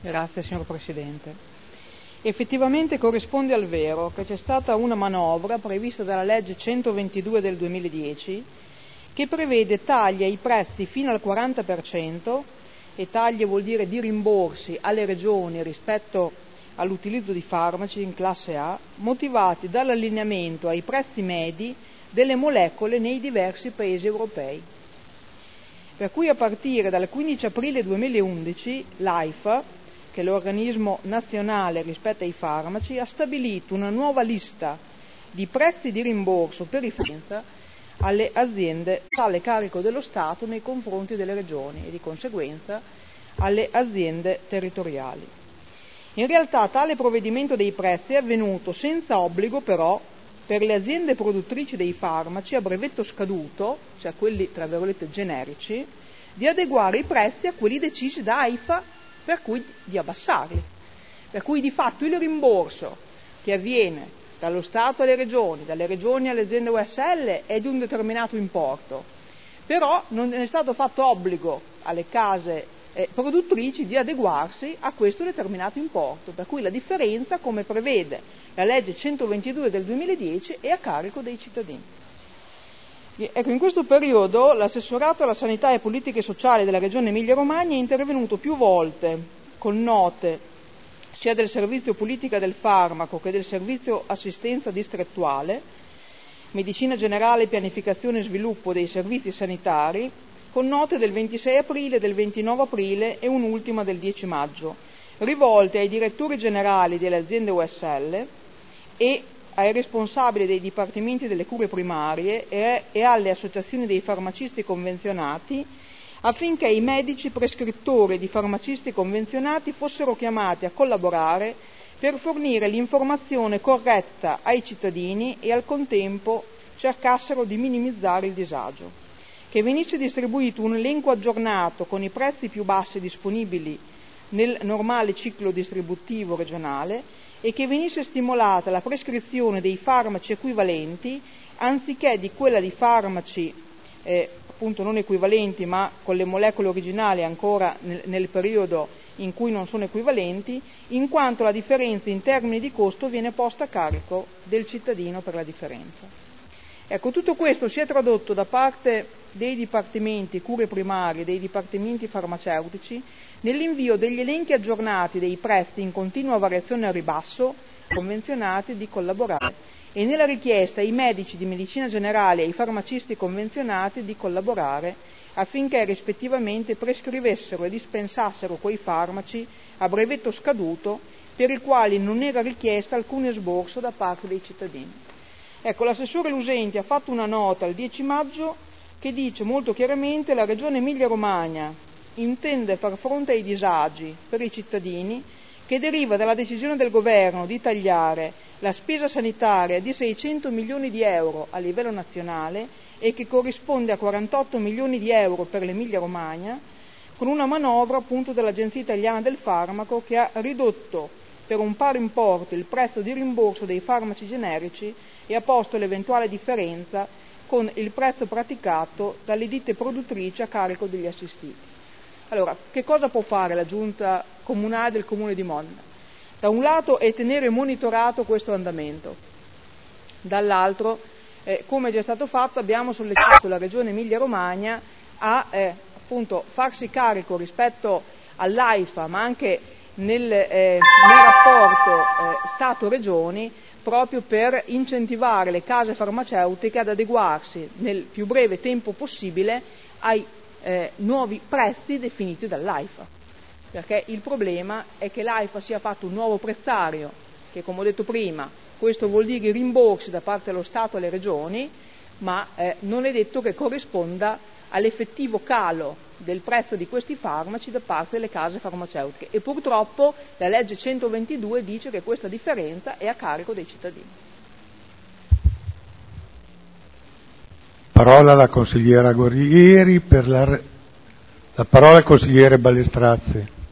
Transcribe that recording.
Grazie, signor Presidente. Effettivamente corrisponde al vero che c'è stata una manovra prevista dalla legge 122 del 2010 che prevede tagli ai prezzi fino al 40%, e tagli vuol dire di rimborsi alle regioni rispetto all'utilizzo di farmaci in classe A, motivati dall'allineamento ai prezzi medi delle molecole nei diversi paesi europei. Per cui a partire dal 15 aprile 2011 l'AIFA, che è l'organismo nazionale rispetto ai farmaci, ha stabilito una nuova lista di prezzi di rimborso per riferenza alle aziende tale carico dello Stato nei confronti delle regioni e di conseguenza alle aziende territoriali. In realtà tale provvedimento dei prezzi è avvenuto senza obbligo però per le aziende produttrici dei farmaci a brevetto scaduto, cioè quelli tra virgolette generici, di adeguare i prezzi a quelli decisi da AIFA, per cui di abbassarli. Per cui di fatto il rimborso che avviene dallo Stato alle regioni, dalle regioni alle aziende USL è di un determinato importo, però non è stato fatto obbligo alle case produttrici di adeguarsi a questo determinato importo, per cui la differenza, come prevede la legge 122 del 2010, è a carico dei cittadini. Ecco, in questo periodo l'assessorato alla sanità e politiche sociali della regione Emilia-Romagna è intervenuto più volte con note sia del servizio politica del farmaco che del servizio assistenza distrettuale, medicina generale, pianificazione e sviluppo dei servizi sanitari, con note del 26 aprile, del 29 aprile e un'ultima del 10 maggio, rivolte ai direttori generali delle aziende USL e ai responsabili dei dipartimenti delle cure primarie e alle associazioni dei farmacisti convenzionati, affinché i medici prescrittori di farmacisti convenzionati fossero chiamati a collaborare per fornire l'informazione corretta ai cittadini e al contempo cercassero di minimizzare il disagio. Che venisse distribuito un elenco aggiornato con i prezzi più bassi disponibili nel normale ciclo distributivo regionale e che venisse stimolata la prescrizione dei farmaci equivalenti anziché di quella di farmaci appunto non equivalenti ma con le molecole originali ancora nel periodo in cui non sono equivalenti, in quanto la differenza in termini di costo viene posta a carico del cittadino per la differenza. Ecco, tutto questo si è tradotto da parte dei dipartimenti cure primarie, dei dipartimenti farmaceutici, nell'invio degli elenchi aggiornati dei prezzi in continua variazione al ribasso, convenzionati di collaborare, e nella richiesta ai medici di medicina generale e ai farmacisti convenzionati di collaborare affinché rispettivamente prescrivessero e dispensassero quei farmaci a brevetto scaduto per i quali non era richiesta alcun esborso da parte dei cittadini. Ecco, l'assessore Lusenti ha fatto una nota il 10 maggio che dice molto chiaramente: la Regione Emilia-Romagna intende far fronte ai disagi per i cittadini che deriva dalla decisione del governo di tagliare la spesa sanitaria di 600 milioni di euro a livello nazionale e che corrisponde a 48 milioni di euro per l'Emilia-Romagna, con una manovra appunto dell'Agenzia Italiana del Farmaco che ha ridotto per un pari importo il prezzo di rimborso dei farmaci generici e ha posto l'eventuale differenza con il prezzo praticato dalle ditte produttrici a carico degli assistiti. Allora, che cosa può fare la giunta comunale del Comune di Modena? Da un lato è tenere monitorato questo andamento, dall'altro, come è già stato fatto, abbiamo sollecitato la Regione Emilia-Romagna a appunto farsi carico rispetto all'AIFA, ma anche nel rapporto Stato-Regioni, proprio per incentivare le case farmaceutiche ad adeguarsi nel più breve tempo possibile ai nuovi prezzi definiti dall'AIFA, perché il problema è che l'AIFA sia fatto un nuovo prezzario che, come ho detto prima, questo vuol dire i rimborsi da parte dello Stato alle regioni, ma non è detto che corrisponda all'effettivo calo del prezzo di questi farmaci da parte delle case farmaceutiche, e purtroppo la legge 122 dice che questa differenza è a carico dei cittadini. Parola alla consigliera Guerrieri, la parola al consigliere Ballestrazzi.